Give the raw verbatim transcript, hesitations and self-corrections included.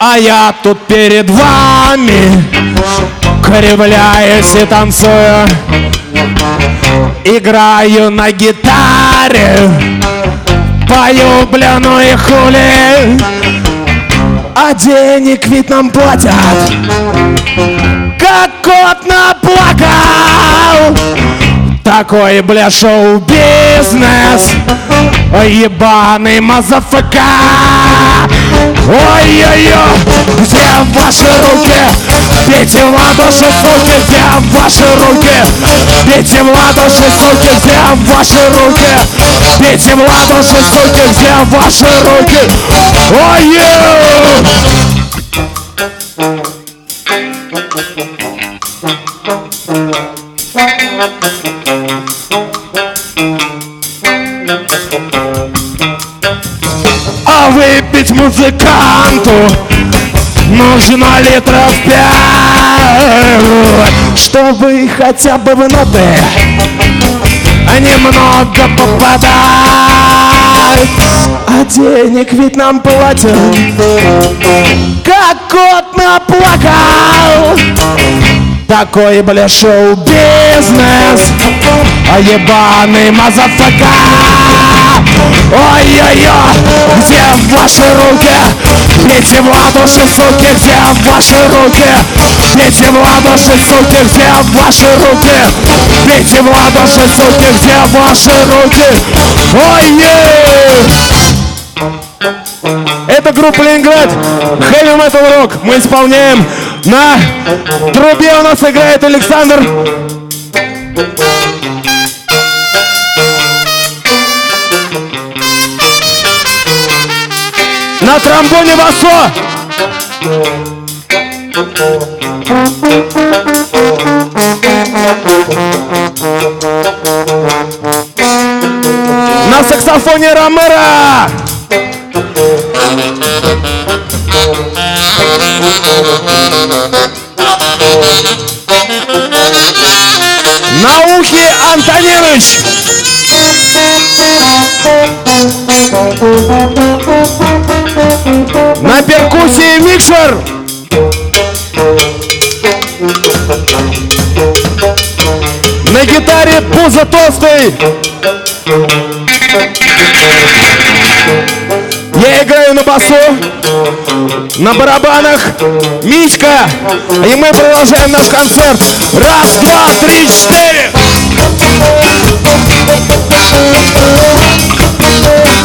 А я тут перед вами кривляюсь и танцую, играю на гитаре, пою, бля, ну и хули. А денег ведь нам платят, как кот наплакал. Такой, бля, шоу-бизнес, ебаный мазафака. Ой-ой-ой, где ваши руки? Бейте в ладоши, суки, где ваши руки? Бейте в ладоши, суки, где ваши руки? Бейте в ладоши, суки, где ваши руки? Ой-ой! А выпить музыканту нужно литров пять, чтобы хотя бы в ноты немного попадать. А денег ведь нам платят, как кот наплакал. Такой, бля, шоу-бизнес, а ебаный мазафака. Ой-ой-ой, где ваши руки? Бейте в ладоши, суки, где ваши руки? Бейте в ладоши, суки, где ваши руки? Бейте в ладоши, суки, где ваши руки? Ой-ой! Это группа Ленинград, Heavy Metal Rock. Мы исполняем. На трубе у нас играет Александр. На тромбоне басо. На саксофоне Ромеро. На ухе Антоневич. На перкуссии Микшер. На гитаре Пузо Толстый. Я играю на басу, на барабанах Митька. И мы продолжаем наш концерт. Раз, два, три, четыре.